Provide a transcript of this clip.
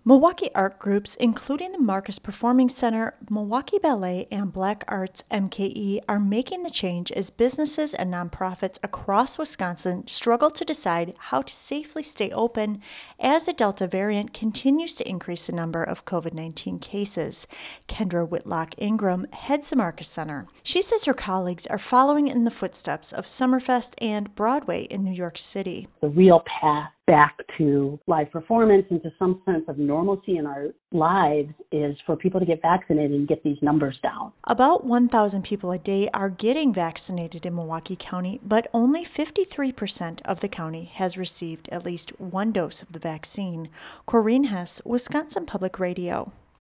Milwaukee art groups, including the Marcus Performing Center, Milwaukee Ballet, and Black Arts MKE, are making the change as businesses and nonprofits across Wisconsin struggle to decide how to safely stay open as the Delta variant continues to increase the number of COVID-19 cases. Kendra Whitlock Ingram heads the Marcus Center. She says her colleagues are following in the footsteps of Summerfest and Broadway in New York City. The real path back to live performance and to some sense of normalcy in our lives is for people to get vaccinated and get these numbers down. About 1,000 people a day are getting vaccinated in Milwaukee County, but only 53% of the county has received at least one dose of the vaccine. Corinne Hess, Wisconsin Public Radio.